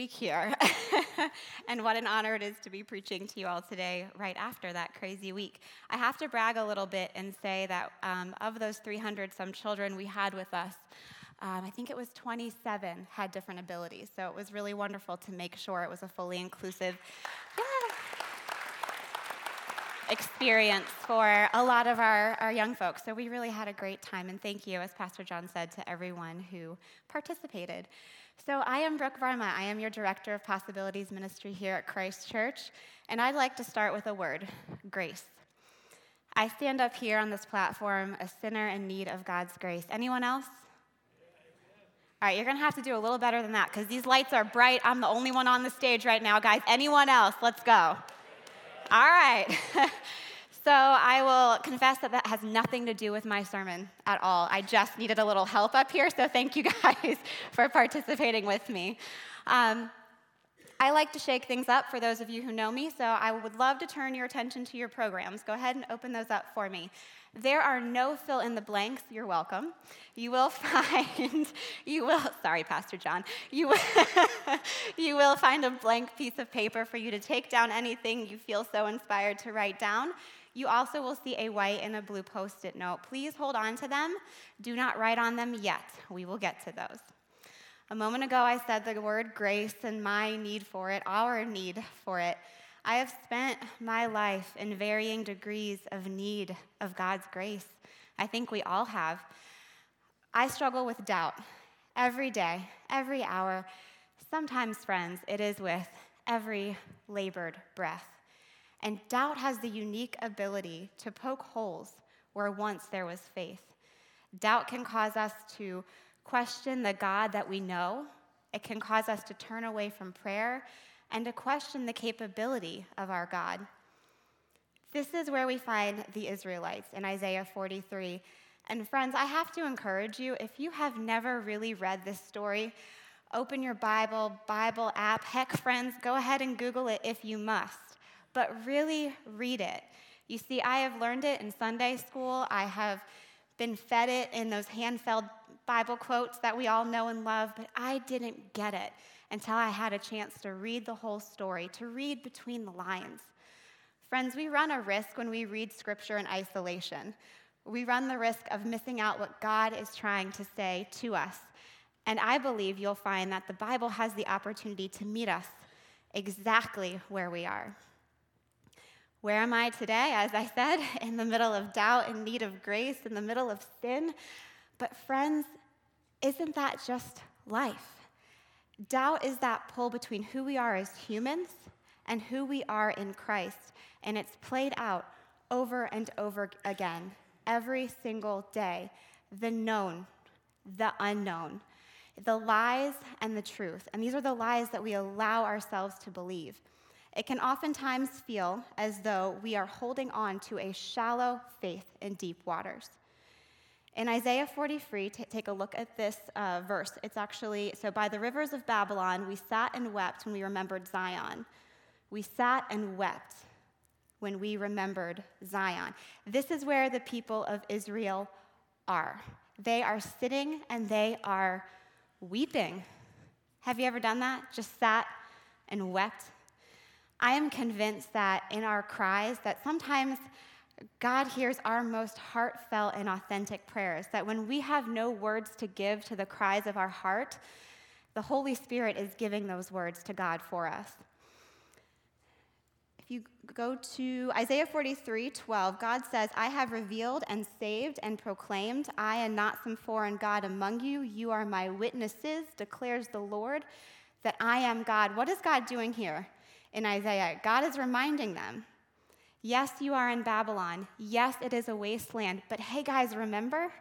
Here. And what an honor it is to be preaching to you all today right after that crazy week. I have to brag a little bit and say that of those 300 some children we had with us, I think it was 27 had different abilities. So it was really wonderful to make sure it was a fully inclusive experience for a lot of our young folks. So we really had a great time, and thank you, as Pastor John said, to everyone who participated. So I am Brooke Varma. I am your Director of Possibilities Ministry here at Christ Church, and I'd like to start with a word, grace. I stand up here on this platform, a sinner in need of God's grace. Anyone else? All right, you're going to have to do a little better than that because these lights are bright. I'm the only one on the stage right now, guys. Anyone else? Let's go. All right. So I will confess that has nothing to do with my sermon at all. I just needed a little help up here, so thank you guys for participating with me. I like to shake things up for those of you who know me, so I would love to turn your attention to your programs. Go ahead and open those up for me. There are no fill-in-the-blanks. You're welcome. Sorry, Pastor John. You will find a blank piece of paper for you to take down anything you feel so inspired to write down. You also will see a white and a blue Post-it note. Please hold on to them. Do not write on them yet. We will get to those. A moment ago, I said the word grace and my need for it, our need for it. I have spent my life in varying degrees of need of God's grace. I think we all have. I struggle with doubt every day, every hour. Sometimes, friends, it is with every labored breath. And doubt has the unique ability to poke holes where once there was faith. Doubt can cause us to question the God that we know. It can cause us to turn away from prayer and to question the capability of our God. This is where we find the Israelites in Isaiah 43. And friends, I have to encourage you, if you have never really read this story, open your Bible app. Heck, friends, go ahead and Google it if you must. But really read it. You see, I have learned it in Sunday school. I have been fed it in those hand-filled Bible quotes that we all know and love, but I didn't get it until I had a chance to read the whole story, to read between the lines. Friends, we run a risk when we read Scripture in isolation. We run the risk of missing out what God is trying to say to us. And I believe you'll find that the Bible has the opportunity to meet us exactly where we are. Where am I today? As I said, in the middle of doubt, in need of grace, in the middle of sin. But friends, isn't that just life? Doubt is that pull between who we are as humans and who we are in Christ. And it's played out over and over again, every single day. The known, the unknown, the lies and the truth. And these are the lies that we allow ourselves to believe. It can oftentimes feel as though we are holding on to a shallow faith in deep waters. In Isaiah 43, take a look at this verse. It's actually, so by the rivers of Babylon, we sat and wept when we remembered Zion. We sat and wept when we remembered Zion. This is where the people of Israel are. They are sitting and they are weeping. Have you ever done that? Just sat and wept? I am convinced that in our cries, that sometimes God hears our most heartfelt and authentic prayers, that when we have no words to give to the cries of our heart, the Holy Spirit is giving those words to God for us. If you go to Isaiah 43:12, God says, I have revealed and saved and proclaimed, I am not some foreign God among you. You are my witnesses, declares the Lord, that I am God. What is God doing here in Isaiah? God is reminding them, yes, you are in Babylon. Yes, it is a wasteland. But hey, guys, remember?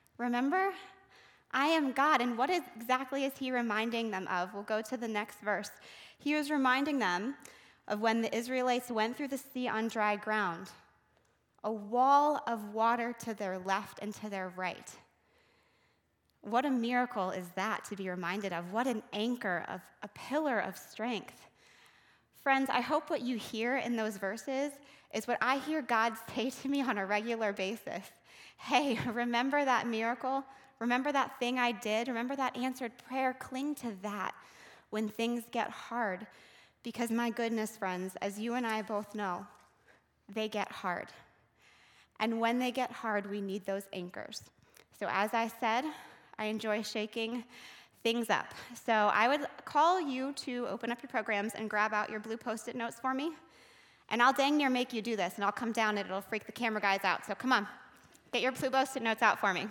I am God. And what exactly is he reminding them of? We'll go to the next verse. He was reminding them of when the Israelites went through the sea on dry ground, a wall of water to their left and to their right. What a miracle is that to be reminded of? What an anchor, of a pillar of strength. Friends, I hope what you hear in those verses is what I hear God say to me on a regular basis. Hey, remember that miracle? Remember that thing I did? Remember that answered prayer? Cling to that. when things get hard, because my goodness, friends, as you and I both know, they get hard. And when they get hard, we need those anchors. So as I said, I enjoy shaking things up. So I would call you to open up your programs and grab out your blue Post-it notes for me. And I'll dang near make you do this, and I'll come down and it'll freak the camera guys out. So come on, get your blue Post-it notes out for me.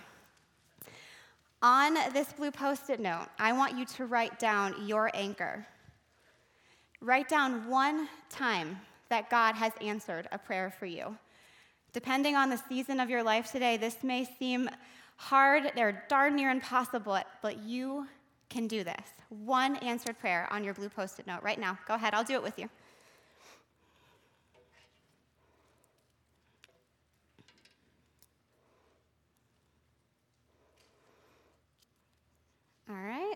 On this blue Post-it note, I want you to write down your anchor. Write down one time that God has answered a prayer for you. Depending on the season of your life today, this may seem hard or darn near impossible, but you can do this. One answered prayer on your blue Post-it note right now. Go ahead, I'll do it with you. All right.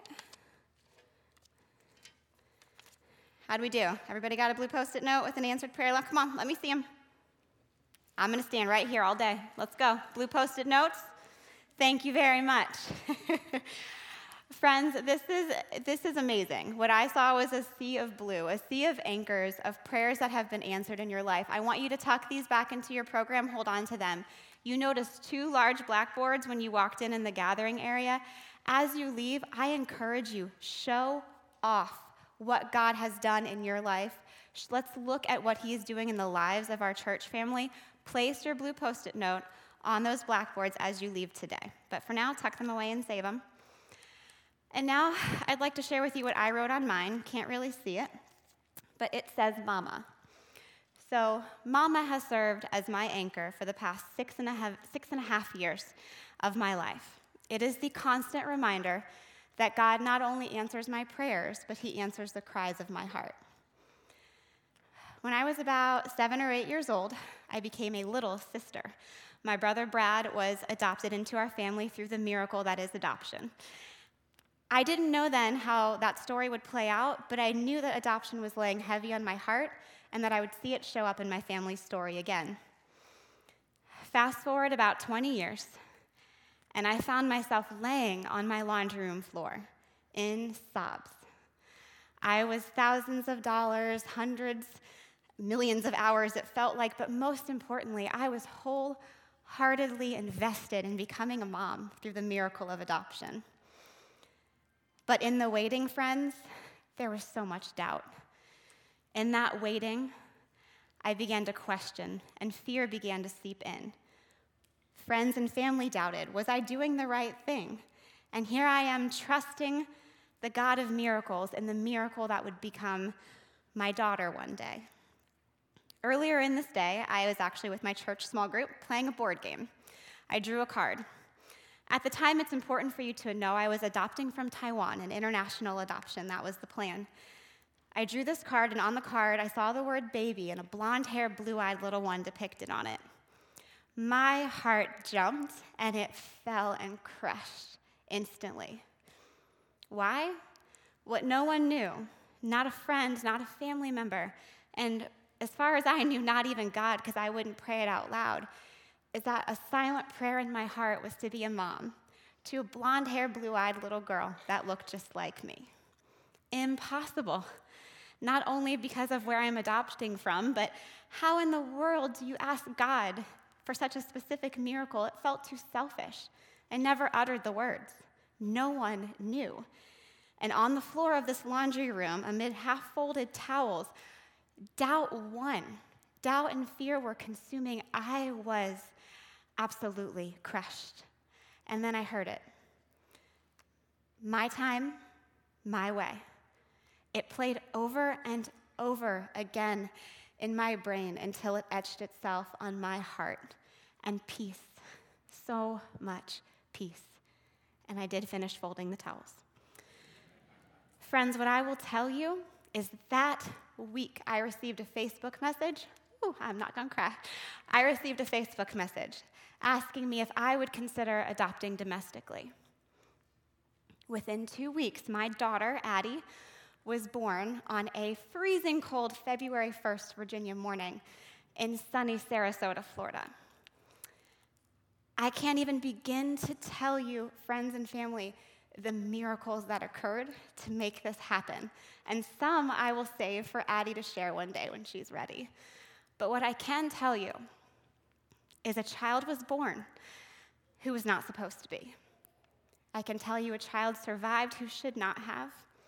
How'd we do? Everybody got a blue Post-it note with an answered prayer? Come on, let me see them. I'm going to stand right here all day. Let's go. Blue Post-it notes. Thank you very much. Friends, this is amazing. What I saw was a sea of blue, a sea of anchors of prayers that have been answered in your life. I want you to tuck these back into your program. Hold on to them. You noticed 2 large blackboards when you walked in the gathering area. As you leave, I encourage you, show off what God has done in your life. Let's look at what He is doing in the lives of our church family. Place your blue Post-it note on those blackboards as you leave today. But for now, tuck them away and save them. And now, I'd like to share with you what I wrote on mine. Can't really see it, but it says Mama. So Mama has served as my anchor for the past 6.5 years of my life. It is the constant reminder that God not only answers my prayers, but He answers the cries of my heart. When I was about 7 or 8 years old, I became a little sister. My brother Brad was adopted into our family through the miracle that is adoption. I didn't know then how that story would play out, but I knew that adoption was laying heavy on my heart and that I would see it show up in my family's story again. Fast forward about 20 years, and I found myself laying on my laundry room floor in sobs. I was thousands of dollars, hundreds, millions of hours, it felt like, but most importantly, I was wholeheartedly invested in becoming a mom through the miracle of adoption. But in the waiting, friends, there was so much doubt. In that waiting, I began to question, and fear began to seep in. Friends and family doubted, was I doing the right thing? And here I am trusting the God of miracles and the miracle that would become my daughter one day. Earlier in this day, I was actually with my church small group playing a board game. I drew a card. At the time, it's important for you to know I was adopting from Taiwan, an international adoption. That was the plan. I drew this card, and on the card, I saw the word baby and a blonde-haired, blue-eyed little one depicted on it. My heart jumped, and it fell and crushed instantly. Why? What no one knew, not a friend, not a family member, and as far as I knew, not even God, because I wouldn't pray it out loud, is that a silent prayer in my heart was to be a mom to a blonde-haired, blue-eyed little girl that looked just like me. Impossible. Not only because of where I'm adopting from, but how in the world do you ask God for such a specific miracle? It felt too selfish. I never uttered the words. No one knew. And on the floor of this laundry room, amid half-folded towels, doubt won. Doubt and fear were consuming. I was absolutely crushed. And then I heard it. My time, my way. It played over and over again in my brain until it etched itself on my heart. And peace, so much peace. And I did finish folding the towels. Friends, what I will tell you is that week I received a Facebook message. Ooh, I'm not gonna cry. I received a Facebook message asking me if I would consider adopting domestically. Within 2 weeks, my daughter, Addie, was born on a freezing cold February 1st Virginia morning in sunny Sarasota, Florida. I can't even begin to tell you, friends and family, the miracles that occurred to make this happen. And some I will save for Addie to share one day when she's ready. But what I can tell you is a child was born who was not supposed to be. I can tell you a child survived who should not have.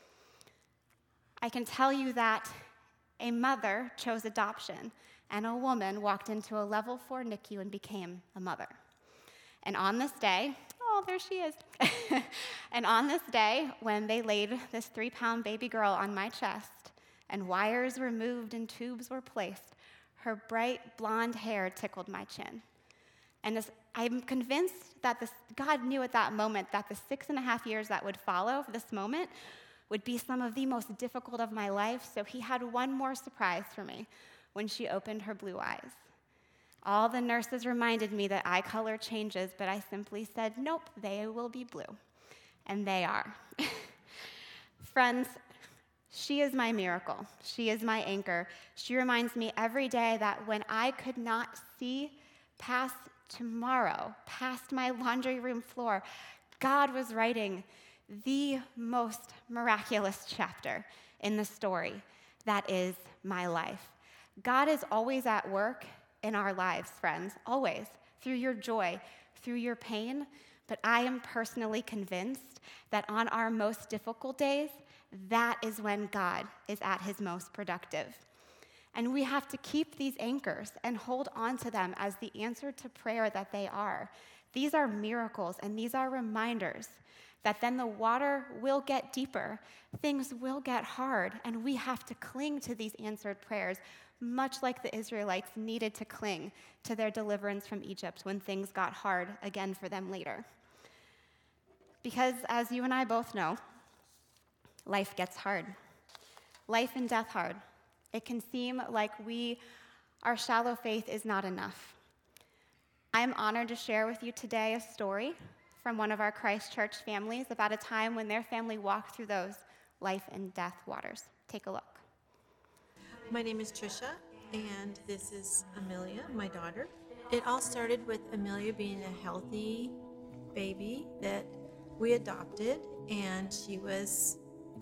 I can tell you that a mother chose adoption, and a woman walked into a level 4 NICU and became a mother. And on this day, oh, there she is. And on this day, when they laid this 3-pound baby girl on my chest, and wires were moved and tubes were placed, her bright blonde hair tickled my chin. And I'm convinced that God knew at that moment that the 6.5 years that would follow this moment would be some of the most difficult of my life, so he had one more surprise for me when she opened her blue eyes. All the nurses reminded me that eye color changes, but I simply said, nope, they will be blue. And they are. Friends, she is my miracle. She is my anchor. She reminds me every day that when I could not see past tomorrow, past my laundry room floor, God was writing the most miraculous chapter in the story that is my life. God is always at work in our lives, friends, always, through your joy, through your pain. But I am personally convinced that on our most difficult days, that is when God is at his most productive. And we have to keep these anchors and hold on to them as the answer to prayer that they are. These are miracles, and these are reminders that then the water will get deeper, things will get hard, and we have to cling to these answered prayers, much like the Israelites needed to cling to their deliverance from Egypt when things got hard again for them later. Because as you and I both know, life gets hard. Life and death hard. It can seem like our shallow faith is not enough. I am honored to share with you today a story from one of our Christ Church families about a time when their family walked through those life and death waters. Take a look. My name is Trisha, and this is Amelia, my daughter. It all started with Amelia being a healthy baby that we adopted, and she was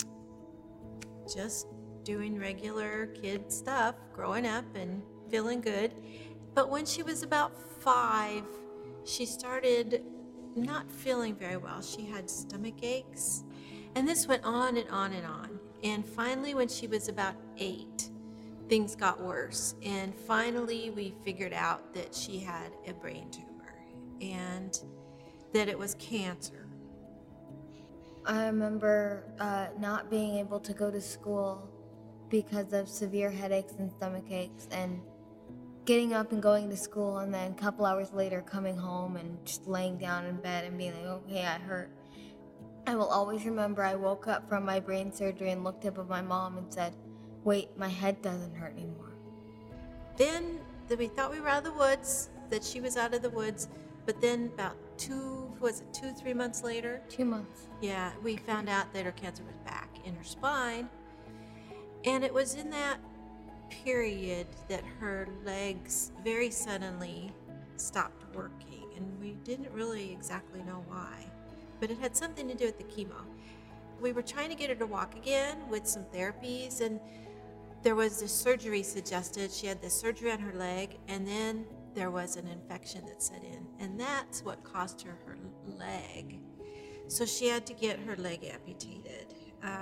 just doing regular kid stuff, growing up and feeling good. But when she was about 5, she started not feeling very well. She had stomach aches, and this went on and on and on. And finally, when she was about 8, things got worse. And finally, we figured out that she had a brain tumor and that it was cancer. I remember not being able to go to school because of severe headaches and stomach aches, and getting up and going to school, and then a couple hours later coming home and just laying down in bed and being like, okay, I hurt. I will always remember I woke up from my brain surgery and looked up at my mom and said, wait, my head doesn't hurt anymore. Then we thought we were out of the woods, that she was out of the woods, but then about 3 months later? 2 months. Yeah, we found out that her cancer was back in her spine. And it was in that period that her legs very suddenly stopped working, and we didn't really exactly know why, but it had something to do with the chemo. We were trying to get her to walk again with some therapies, and there was this surgery suggested. She had this surgery on her leg, and then there was an infection that set in, and that's what cost her her leg. So she had to get her leg amputated.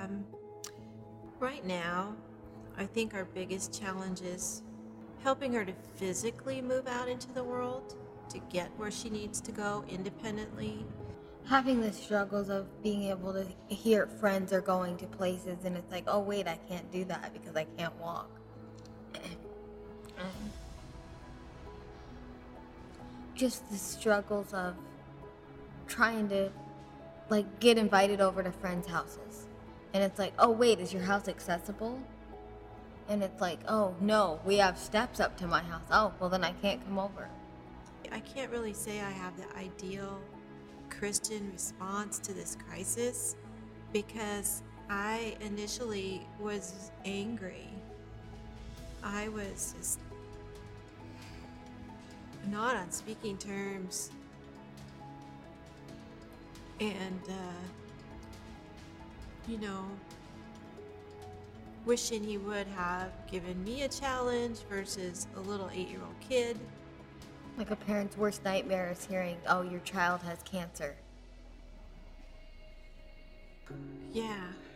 Right now, I think our biggest challenge is helping her to physically move out into the world, to get where she needs to go independently. Having the struggles of being able to hear friends are going to places, and it's like, oh wait, I can't do that because I can't walk. Just the struggles of trying to get invited over to friends' houses. And it's like, oh wait, is your house accessible? And it's like, oh no, we have steps up to my house. Oh, well then I can't come over. I can't really say I have the ideal Christian response to this crisis, because I initially was angry. I was just not on speaking terms. And you know, wishing he would have given me a challenge versus a little 8-year-old kid. Like a parent's worst nightmare is hearing, oh, your child has cancer. Yeah.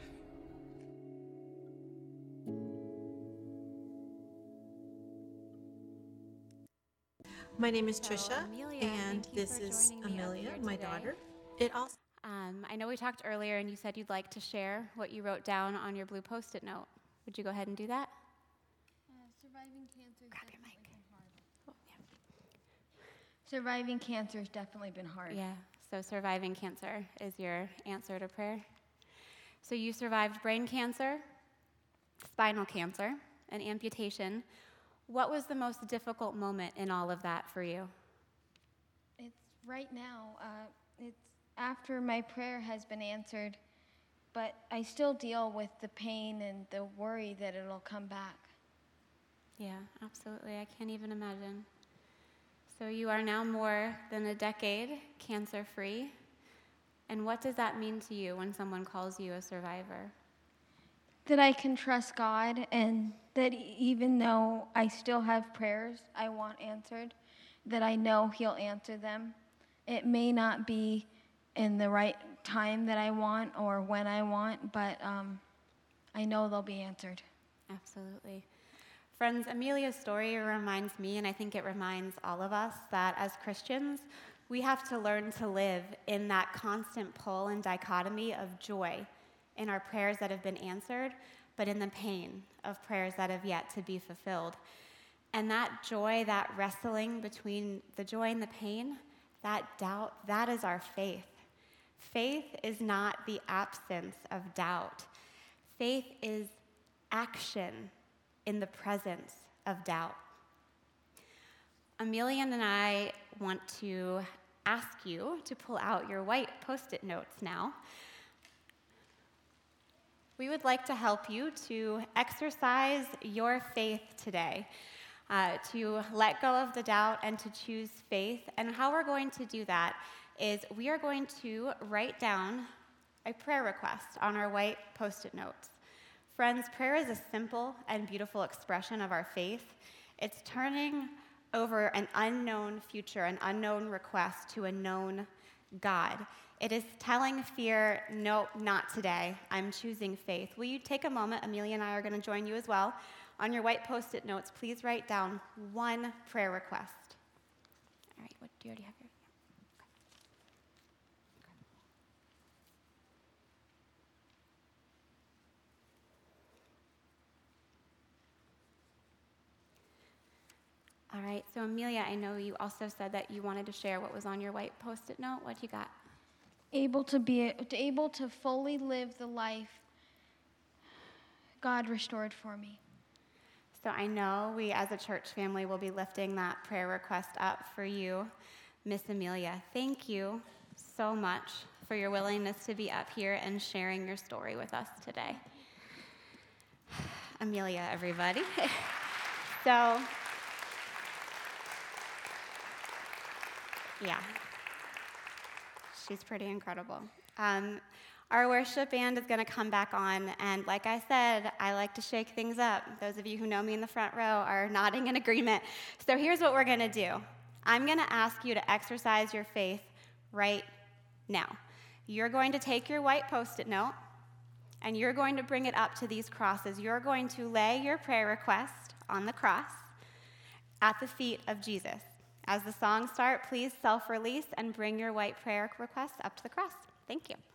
My name is So, Trisha, Amelia, and thank you this for is joining me up Amelia, here my today. daughter. It also I know we talked earlier and you said you'd like to share what you wrote down on your blue Post-it note. Would you go ahead and do that? Surviving cancer Grab your mic. Oh, Surviving cancer has definitely been hard. yeah. So surviving cancer is your answer to prayer. So you survived brain cancer, spinal cancer, and amputation. What was the most difficult moment in all of that for you? It's right now. It's after my prayer has been answered, but I still deal with the pain and the worry that it'll come back. Yeah, absolutely. I can't even imagine. So you are now more than a decade cancer-free. And what does that mean to you when someone calls you a survivor? That I can trust God, and that even though I still have prayers I want answered, that I know He'll answer them. It may not be in the right time that I want or when I want, but I know they'll be answered. Absolutely. Friends, Amelia's story reminds me, and I think it reminds all of us, that as Christians, we have to learn to live in that constant pull and dichotomy of joy in our prayers that have been answered, but in the pain of prayers that have yet to be fulfilled. And that joy, that wrestling between the joy and the pain, that doubt, that is our faith. Faith is not the absence of doubt. Faith is action in the presence of doubt. Amelia and I want to ask you to pull out your white Post-it notes now. We would like to help you to exercise your faith today, to let go of the doubt and to choose faith. And how we're going to do that is we are going to write down a prayer request on our white Post-it notes. Friends, prayer is a simple and beautiful expression of our faith. It's turning over an unknown future, an unknown request to a known God. It is telling fear, nope, not today. I'm choosing faith. Will you take a moment? Amelia and I are going to join you as well. On your white Post-it notes, please write down one prayer request. All right, what do you already have here? All right, so Amelia, I know you also said that you wanted to share what was on your white Post-it note. What you got? Able to fully live the life God restored for me. So I know we as a church family will be lifting that prayer request up for you, Miss Amelia. Thank you so much for your willingness to be up here and sharing your story with us today. Amelia, everybody. So, yeah, she's pretty incredible. Our worship band is going to come back on, and like I said, I like to shake things up. Those of you who know me in the front row are nodding in agreement. So here's what we're going to do. I'm going to ask you to exercise your faith right now. You're going to take your white Post-it note, and you're going to bring it up to these crosses. You're going to lay your prayer request on the cross at the feet of Jesus. As the songs start, please self-release and bring your white prayer request up to the cross. Thank you.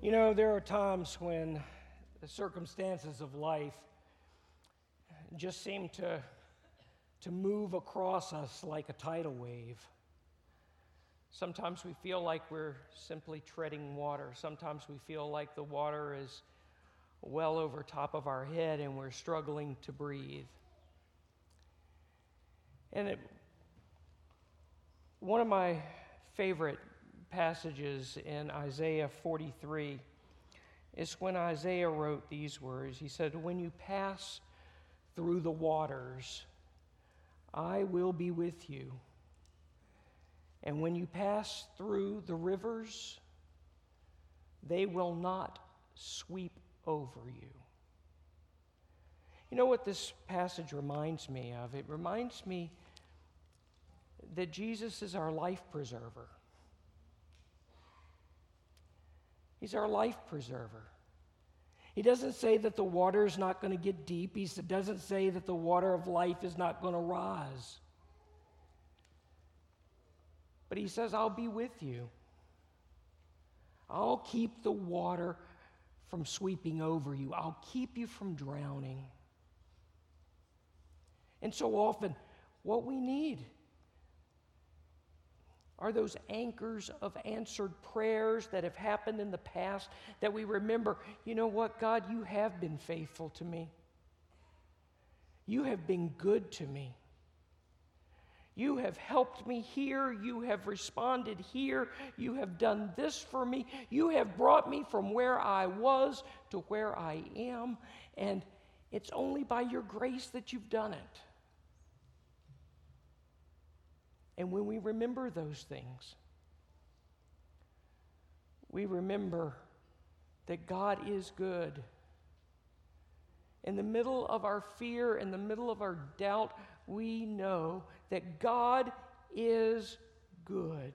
You know, there are times when the circumstances of life just seem to move across us like a tidal wave. Sometimes we feel like we're simply treading water. Sometimes we feel like the water is well over top of our head and we're struggling to breathe. And one of my favorite passages in Isaiah 43 is when Isaiah wrote these words. He said, "When you pass through the waters, I will be with you. And when you pass through the rivers, they will not sweep over you." You know what this passage reminds me of? It reminds me that Jesus is our life preserver. He's our life preserver. He doesn't say that the water is not going to get deep. He doesn't say that the water of life is not going to rise. But he says, I'll be with you. I'll keep the water from sweeping over you. I'll keep you from drowning. And so often, what we need are those anchors of answered prayers that have happened in the past that we remember, you know what, God, you have been faithful to me. You have been good to me. You have helped me here. You have responded here. You have done this for me. You have brought me from where I was to where I am. And it's only by your grace that you've done it. And when we remember those things, we remember that God is good. In the middle of our fear, in the middle of our doubt, we know that God is good.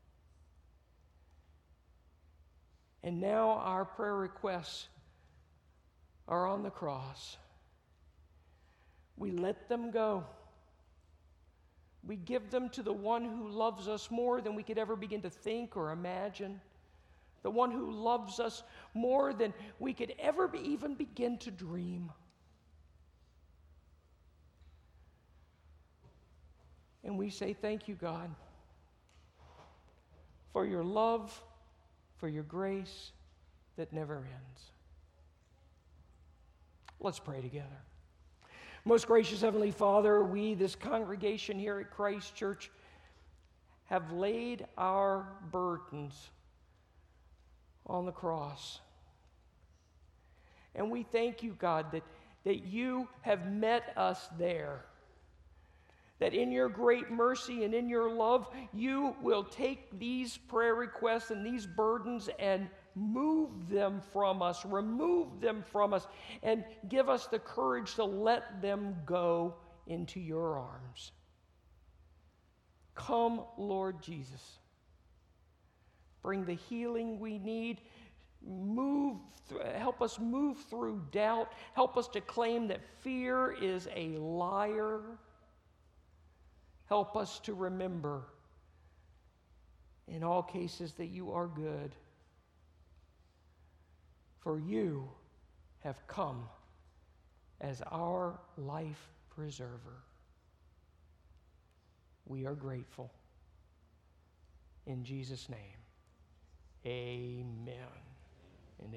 And now our prayer requests are on the cross. We let them go. We give them to the one who loves us more than we could ever begin to think or imagine. The one who loves us more than we could ever even begin to dream. And we say, thank you, God, for your love, for your grace that never ends. Let's pray together. Most gracious Heavenly Father, we, this congregation here at Christ Church, have laid our burdens on the cross. And we thank you, God, that you have met us there. That in your great mercy and in your love, you will take these prayer requests and these burdens and move them from us, remove them from us, and give us the courage to let them go into your arms. Come, Lord Jesus. Bring the healing we need. Help us move through doubt. Help us to claim that fear is a liar. Help us to remember in all cases that you are good. For you have come as our life preserver. We are grateful. In Jesus' name, amen.